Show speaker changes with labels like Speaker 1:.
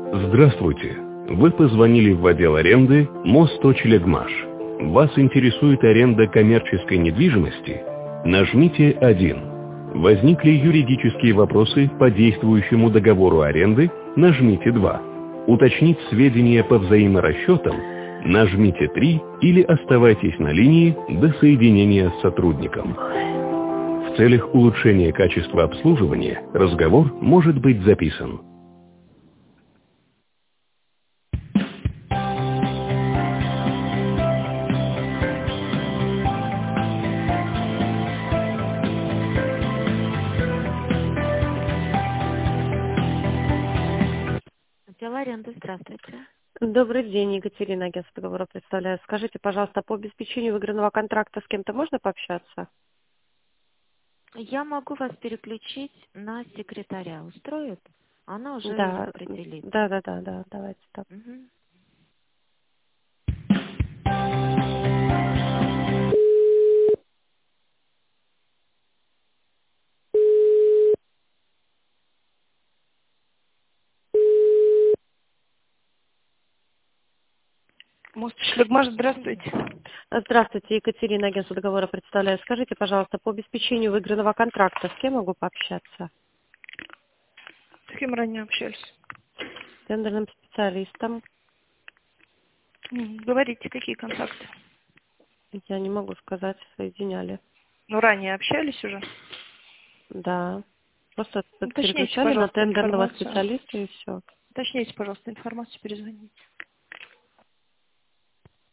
Speaker 1: Здравствуйте. Вы позвонили в отдел аренды Мост-Челегмаш. Вас интересует аренда коммерческой недвижимости? Нажмите 1. Возникли юридические вопросы по действующему договору аренды? Нажмите 2. Уточнить сведения по взаиморасчетам? Нажмите 3 или оставайтесь на линии до соединения с сотрудником. В целях улучшения качества обслуживания разговор может быть записан.
Speaker 2: Отдел аренды, здравствуйте.
Speaker 3: Добрый день, Екатерина, агентство договора представляю. Скажите, пожалуйста, по обеспечению выигранного контракта с кем-то можно пообщаться?
Speaker 2: Я могу вас переключить на секретаря. Устроит? Она уже
Speaker 3: Да,
Speaker 2: определит.
Speaker 3: да, давайте так.
Speaker 2: Мгм.
Speaker 4: Мост-Челегмаш, здравствуйте.
Speaker 3: Здравствуйте, Екатерина, агентство договора представляю. Скажите, пожалуйста, по обеспечению выигранного контракта с кем могу пообщаться?
Speaker 4: С кем ранее общались?
Speaker 3: С тендерным специалистом.
Speaker 4: Говорите, какие контакты?
Speaker 3: Я не могу сказать, соединяли.
Speaker 4: Ну, ранее общались уже?
Speaker 3: Да. Просто
Speaker 4: Уточните,
Speaker 3: переключали на
Speaker 4: пожалуйста,
Speaker 3: тендерного
Speaker 4: информацию.
Speaker 3: специалиста и все.
Speaker 4: Уточните, пожалуйста, информацию, перезвоните.